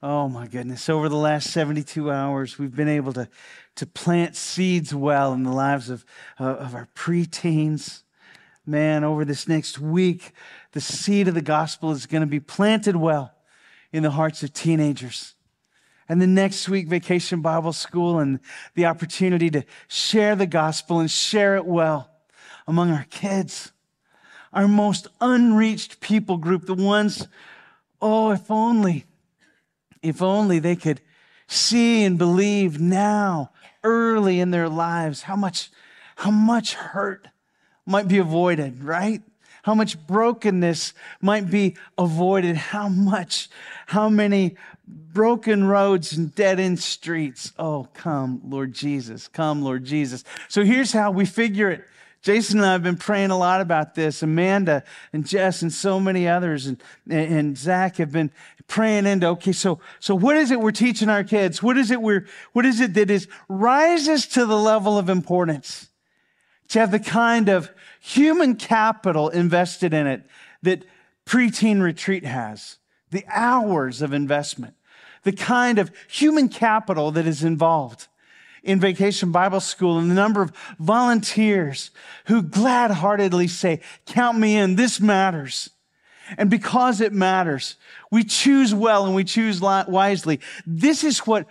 Oh my goodness. Over the last 72 hours, we've been able to plant seeds well in the lives of our preteens. Man, over this next week, the seed of the gospel is going to be planted well in the hearts of teenagers. And the next week, Vacation Bible School and the opportunity to share the gospel and share it well among our kids, our most unreached people group, the ones, if only they could see and believe now, early in their lives, how much hurt might be avoided, right? How much brokenness might be avoided, how many broken roads and dead-end streets. Oh, come, Lord Jesus. Come, Lord Jesus. So here's how we figure it. Jason and I have been praying a lot about this. Amanda and Jess and so many others and Zach have been praying into, okay, so what is it we're teaching our kids? What is it that rises to the level of importance? To have the kind of human capital invested in it that preteen retreat has. The hours of investment. The kind of human capital that is involved in Vacation Bible School, and the number of volunteers who glad-heartedly say, count me in, this matters. And because it matters, we choose well and we choose wisely. This is what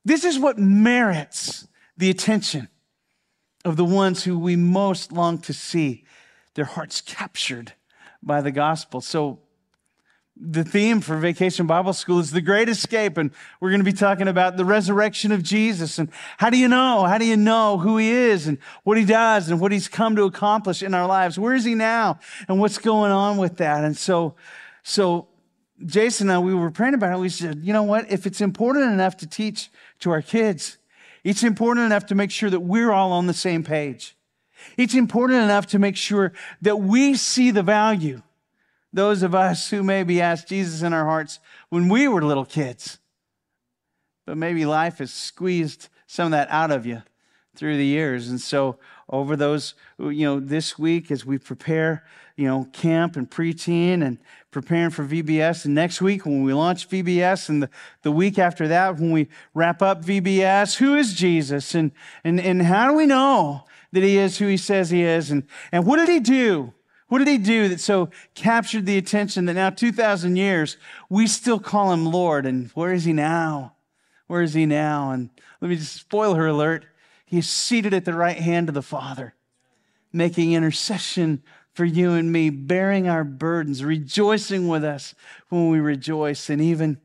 merits the attention of the ones who we most long to see their hearts captured by the gospel. So the theme for Vacation Bible School is the Great Escape, and we're going to be talking about the resurrection of Jesus and how do you know who he is and what he does and what he's come to accomplish in our lives? Where is he now and what's going on with that? And so Jason and I, we were praying about it. We said, you know what? If it's important enough to teach to our kids, it's important enough to make sure that we're all on the same page. It's important enough to make sure that we see the value. Those of us who maybe asked Jesus in our hearts when we were little kids. But maybe life has squeezed some of that out of you through the years. And so over those, this week as we prepare, camp and preteen and preparing for VBS. And next week when we launch VBS and the week after that when we wrap up VBS, who is Jesus? And how do we know that he is who he says he is? And what did he do? What did he do that so captured the attention that now 2,000 years, we still call him Lord? And where is he now? Where is he now? And let me just spoiler alert. He is seated at the right hand of the Father, making intercession for you and me, bearing our burdens, rejoicing with us when we rejoice, and even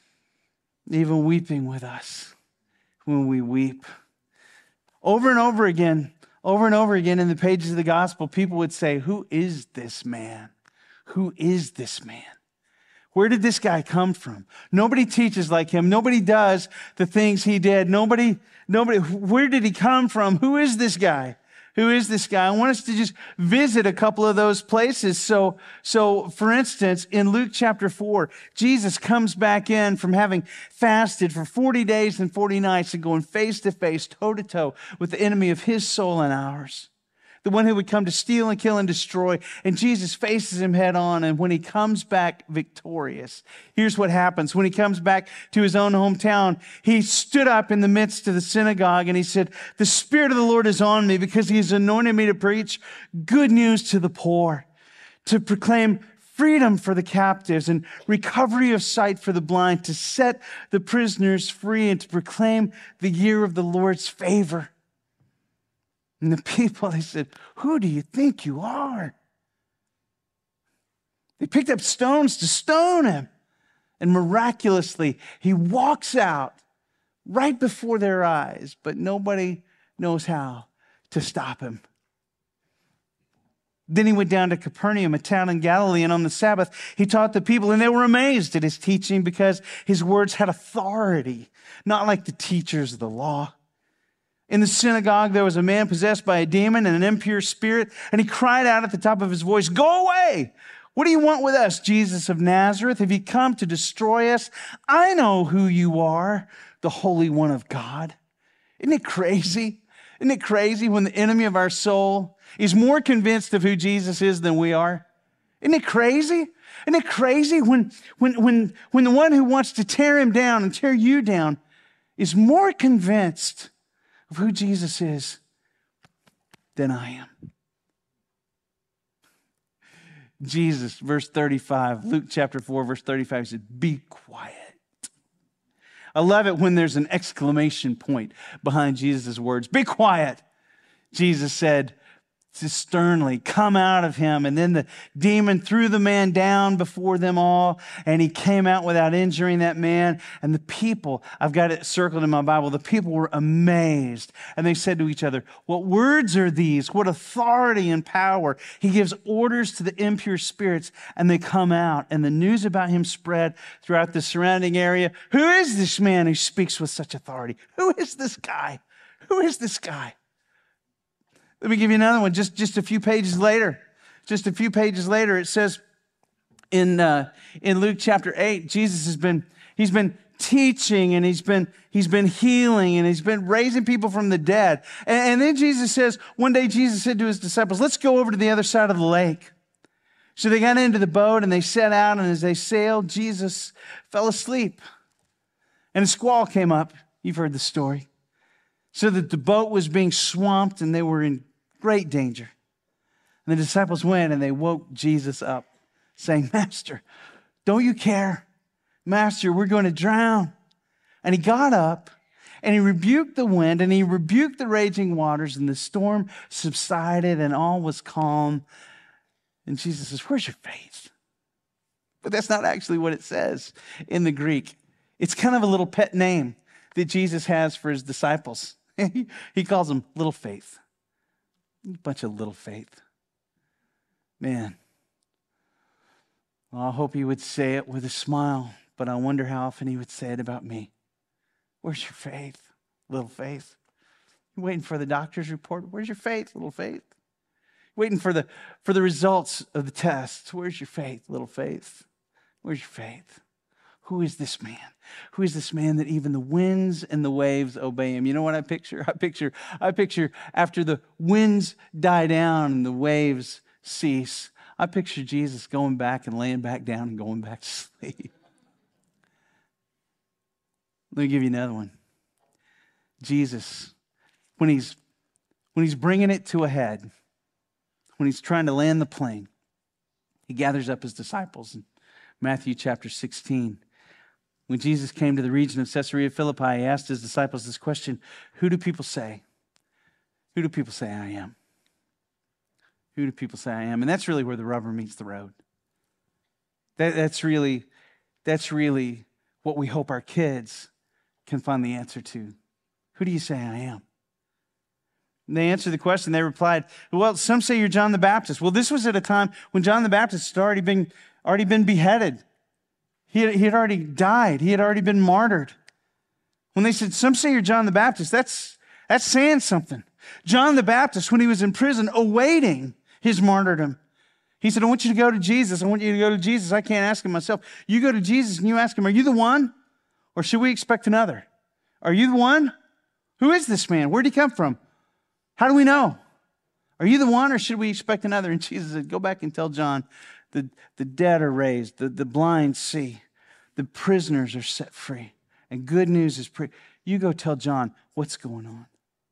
weeping with us when we weep. Over and over again in the pages of the gospel, people would say, who is this man? Who is this man? Where did this guy come from? Nobody teaches like him. Nobody does the things he did. Nobody, where did he come from? Who is this guy? Who is this guy? I want us to just visit a couple of those places. So for instance, in Luke chapter 4, Jesus comes back in from having fasted for 40 days and 40 nights and going face to face, toe to toe with the enemy of his soul and ours. The one who would come to steal and kill and destroy. And Jesus faces him head on. And when he comes back victorious, here's what happens. When he comes back to his own hometown, he stood up in the midst of the synagogue and he said, the Spirit of the Lord is on me because he has anointed me to preach good news to the poor, to proclaim freedom for the captives and recovery of sight for the blind, to set the prisoners free and to proclaim the year of the Lord's favor. And the people, they said, who do you think you are? They picked up stones to stone him. And miraculously, he walks out right before their eyes, but nobody knows how to stop him. Then he went down to Capernaum, a town in Galilee, and on the Sabbath, he taught the people, and they were amazed at his teaching because his words had authority, not like the teachers of the law. In the synagogue, there was a man possessed by a demon and an impure spirit, and he cried out at the top of his voice, go away! What do you want with us, Jesus of Nazareth? Have you come to destroy us? I know who you are, the Holy One of God. Isn't it crazy? Isn't it crazy when the enemy of our soul is more convinced of who Jesus is than we are? Isn't it crazy? Isn't it crazy when the one who wants to tear him down and tear you down is more convinced of who Jesus is than I am? Jesus, verse 35, Luke chapter 4, verse 35, he said, be quiet. I love it when there's an exclamation point behind Jesus' words. Be quiet. Jesus said sternly, come out of him. And then the demon threw the man down before them all, and he came out without injuring that man. And the people, I've got it circled in my Bible, the people were amazed. And they said to each other, what words are these? What authority and power. He gives orders to the impure spirits, and they come out. And the news about him spread throughout the surrounding area. Who is this man who speaks with such authority? Who is this guy? Who is this guy? Let me give you another one. Just a few pages later. Just a few pages later, it says in Luke chapter 8, Jesus he's been teaching, and he's been healing, and he's been raising people from the dead. And then Jesus says, one day Jesus said to his disciples, let's go over to the other side of the lake. So they got into the boat and they set out, and as they sailed, Jesus fell asleep. And a squall came up. You've heard the story. So that the boat was being swamped and they were in great danger. And the disciples went and they woke Jesus up, saying, Master, don't you care? Master, we're going to drown. And he got up and he rebuked the wind and he rebuked the raging waters, and the storm subsided and all was calm. And Jesus says, where's your faith? But that's not actually what it says in the Greek. It's kind of a little pet name that Jesus has for his disciples. He calls them little faith. A bunch of little faith. Man, well, I hope he would say it with a smile, but I wonder how often he would say it about me. Where's your faith, little faith? You waiting for the doctor's report? Where's your faith, little faith? Waiting for the results of the tests. Where's your faith, little faith? Where's your faith? Who is this man? Who is this man that even the winds and the waves obey him? You know what I picture? I picture after the winds die down and the waves cease, I picture Jesus going back and laying back down and going back to sleep. Let me give you another one. Jesus, when he's bringing it to a head, when he's trying to land the plane, he gathers up his disciples in Matthew chapter 16. When Jesus came to the region of Caesarea Philippi, he asked his disciples this question, who do people say? Who do people say I am? Who do people say I am? And that's really where the rubber meets the road. That's really what we hope our kids can find the answer to. Who do you say I am? And they answered the question. They replied, well, some say you're John the Baptist. Well, this was at a time when John the Baptist had already been beheaded. He had already died. He had already been martyred. When they said, some say you're John the Baptist, that's saying something. John the Baptist, when he was in prison awaiting his martyrdom, he said, I want you to go to Jesus. I want you to go to Jesus. I can't ask him myself. You go to Jesus and you ask him, are you the one? Or should we expect another? Are you the one? Who is this man? Where'd he come from? How do we know? Are you the one, or should we expect another? And Jesus said, go back and tell John, the dead are raised, the blind see, the prisoners are set free, and good news is you go tell John what's going on.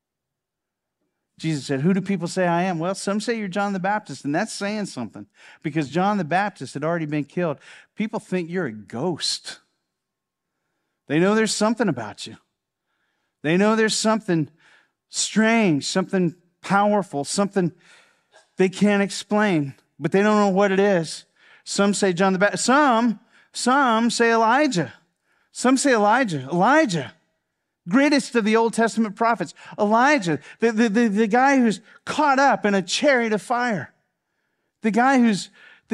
Jesus said, who do people say I am? Well, some say you're John the Baptist, and that's saying something, because John the Baptist had already been killed. People think you're a ghost. They know there's something about you. They know there's something strange, something powerful, something they can't explain, but they don't know what it is. Some say John the Baptist. Some say Elijah. Some say Elijah, greatest of the Old Testament prophets. Elijah, the guy who's caught up in a chariot of fire. The guy who's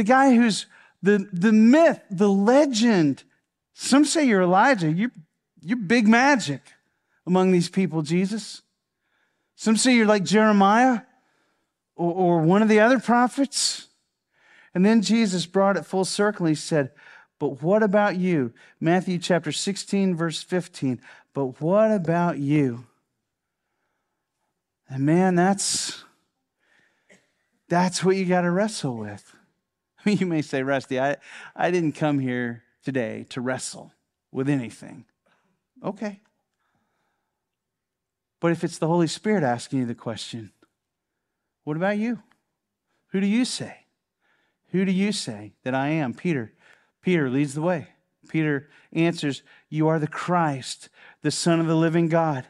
the myth, the legend. Some say you're Elijah. You're big magic among these people, Jesus. Some say you're like Jeremiah or one of the other prophets. And then Jesus brought it full circle. He said, but what about you? Matthew chapter 16, verse 15. But what about you? And man, that's what you got to wrestle with. You may say, Rusty, I didn't come here today to wrestle with anything. Okay. But if it's the Holy Spirit asking you the question, what about you? Who do you say? Who do you say that I am? Peter leads the way. Peter answers, you are the Christ, the Son of the living God.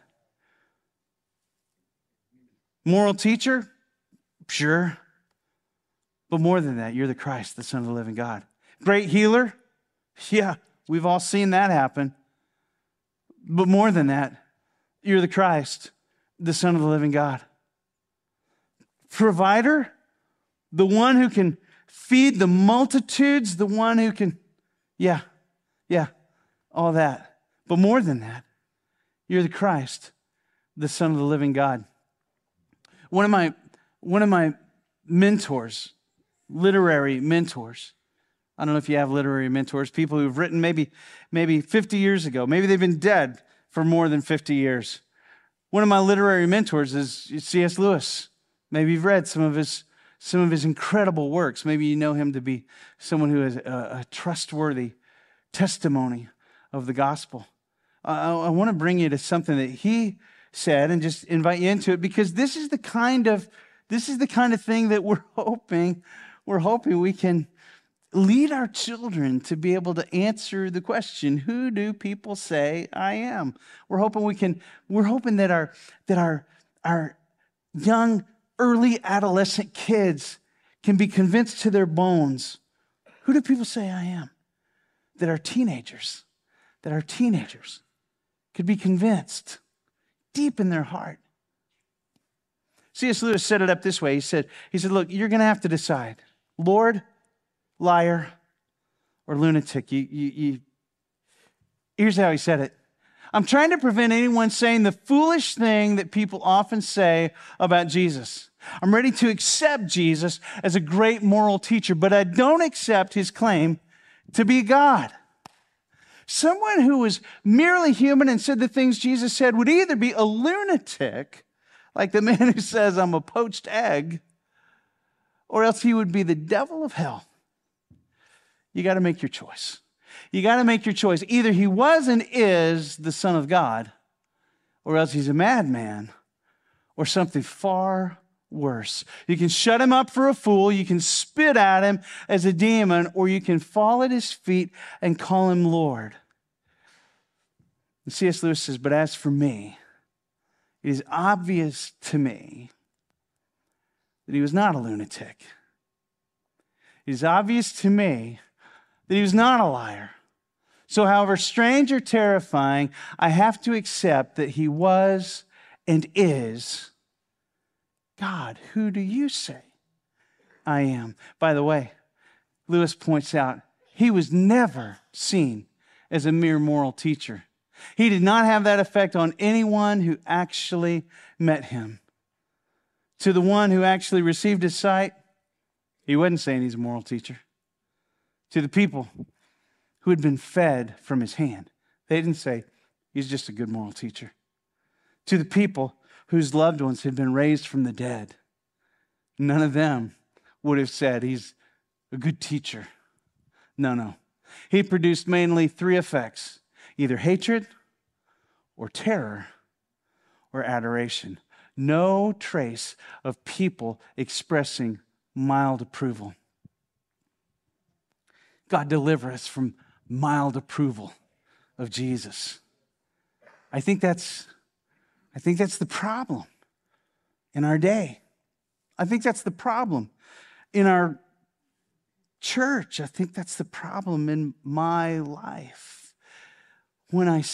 Moral teacher? Sure. But more than that, you're the Christ, the Son of the living God. Great healer? Yeah, we've all seen that happen. But more than that, you're the Christ, the Son of the living God. Provider? The one who can feed the multitudes, the one who can, yeah, all that. But more than that, you're the Christ, the Son of the living God. One of my mentors, literary mentors, I don't know if you have literary mentors, people who've written maybe 50 years ago. Maybe they've been dead for more than 50 years. One of my literary mentors is C.S. Lewis. Maybe you've read some of his incredible works. Maybe you know him to be someone who has a trustworthy testimony of the gospel. I want to bring you to something that he said and just invite you into it, because this is the kind of thing that we're hoping we can lead our children to be able to answer the question, who do people say I am? We're hoping that our young, early adolescent kids can be convinced to their bones, who do people say I am? That our teenagers could be convinced deep in their heart. C.S. Lewis set it up this way. He said, look, you're going to have to decide, Lord, liar, or lunatic. Here's how he said it. I'm trying to prevent anyone saying the foolish thing that people often say about Jesus. I'm ready to accept Jesus as a great moral teacher, but I don't accept his claim to be God. Someone who was merely human and said the things Jesus said would either be a lunatic, like the man who says I'm a poached egg, or else he would be the devil of hell. You got to make your choice. You got to make your choice. Either he was and is the Son of God, or else he's a madman, or something far worse. You can shut him up for a fool, you can spit at him as a demon, or you can fall at his feet and call him Lord. And C.S. Lewis says, but as for me, it is obvious to me that he was not a lunatic. It is obvious to me that he was not a liar. So however strange or terrifying, I have to accept that he was and is God. Who do you say I am? By the way, Lewis points out, he was never seen as a mere moral teacher. He did not have that effect on anyone who actually met him. To the one who actually received his sight, he wasn't saying he's a moral teacher. To the people who had been fed from his hand, they didn't say he's just a good moral teacher. To the people whose loved ones had been raised from the dead, none of them would have said he's a good teacher. No. He produced mainly three effects: either hatred or terror or adoration. No trace of people expressing mild approval. God, deliver us from mild approval of Jesus. I think that's the problem in our day. I think that's the problem in our church. I think that's the problem in my life. When I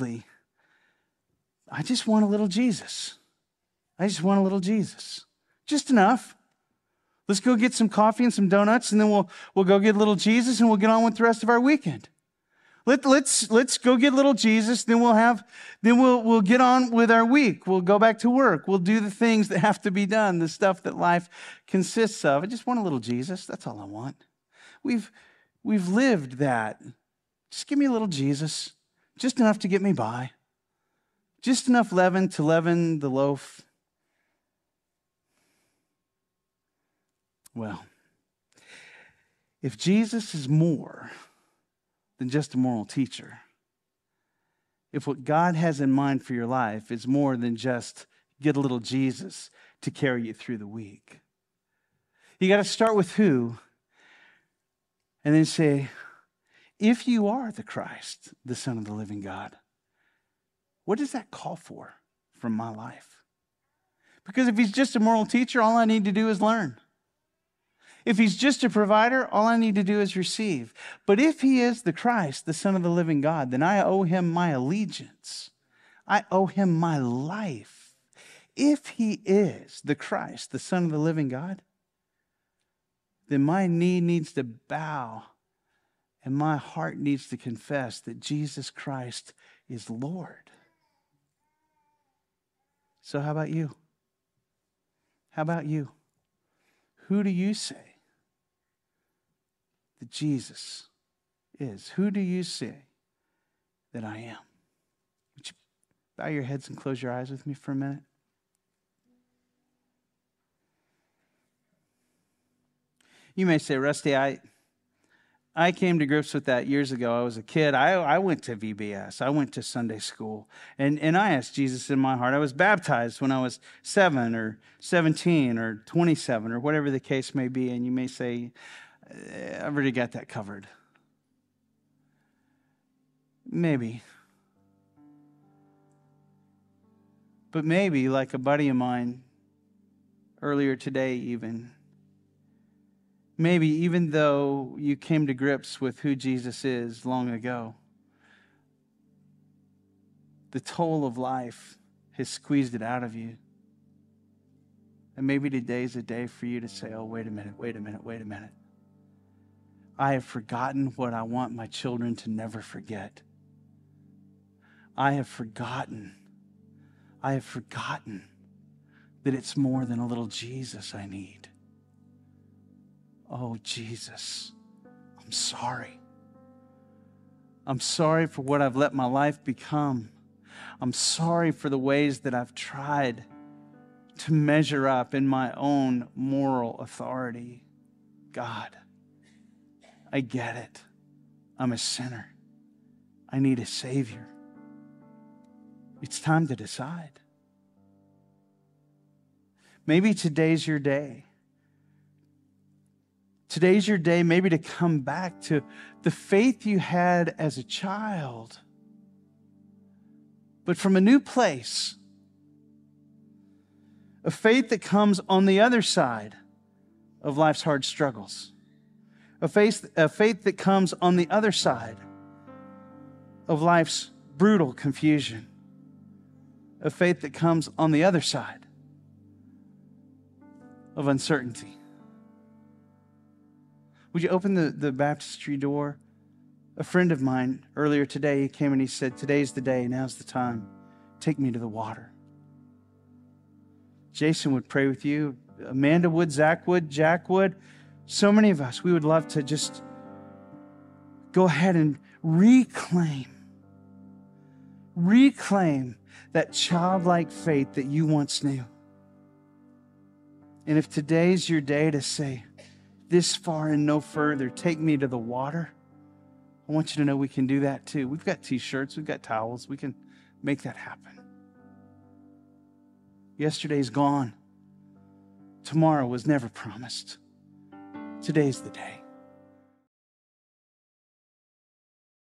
just want a little Jesus. I just want a little Jesus. Just enough. Let's go get some coffee and some donuts, and then we'll go get little Jesus, and we'll get on with the rest of our weekend. Let's go get little Jesus, then we'll get on with our week. We'll go back to work. We'll do the things that have to be done, the stuff that life consists of. I just want a little Jesus. That's all I want. We've lived that. Just give me a little Jesus, just enough to get me by. Just enough leaven to leaven the loaf. Well, If Jesus is more than just a moral teacher, if what God has in mind for your life is more than just get a little Jesus to carry you through the week, you got to start with who, and then say, if you are the Christ, the Son of the living God, what does that call for from my life? Because if he's just a moral teacher, all I need to do is learn. If he's just a provider, all I need to do is receive. But if he is the Christ, the Son of the living God, then I owe him my allegiance. I owe him my life. If he is the Christ, the Son of the living God, then my knee needs to bow and my heart needs to confess that Jesus Christ is Lord. So how about you? How about you? Who do you say that Jesus is? Who do you say that I am? Would you bow your heads and close your eyes with me for a minute? You may say, Rusty, I came to grips with that years ago. I was a kid. I went to VBS. I went to Sunday school. And I asked Jesus in my heart. I was baptized when I was 7 or 17 or 27 or whatever the case may be. And you may say, I've already got that covered. Maybe. But maybe, like a buddy of mine earlier today even, maybe even though you came to grips with who Jesus is long ago, the toll of life has squeezed it out of you. And maybe today's a day for you to say, oh, wait a minute. I have forgotten what I want my children to never forget. I have forgotten that it's more than a little Jesus I need. Oh, Jesus, I'm sorry. I'm sorry for what I've let my life become. I'm sorry for the ways that I've tried to measure up in my own moral authority. God, I get it. I'm a sinner. I need a Savior. It's time to decide. Maybe today's your day. Today's your day maybe to come back to the faith you had as a child, but from a new place. A faith that comes on the other side of life's hard struggles. A faith that comes on the other side of life's brutal confusion. A faith that comes on the other side of uncertainty. Would you open the baptistry door? A friend of mine earlier today, he came and he said, today's the day, now's the time. Take me to the water. Jason would pray with you. Amanda would, Zach would, Jack would. So many of us, we would love to just go ahead and reclaim that childlike faith that you once knew. And if today's your day to say, this far and no further, take me to the water, I want you to know we can do that too. We've got t-shirts, we've got towels, we can make that happen. Yesterday's gone. Tomorrow was never promised. Today's the day.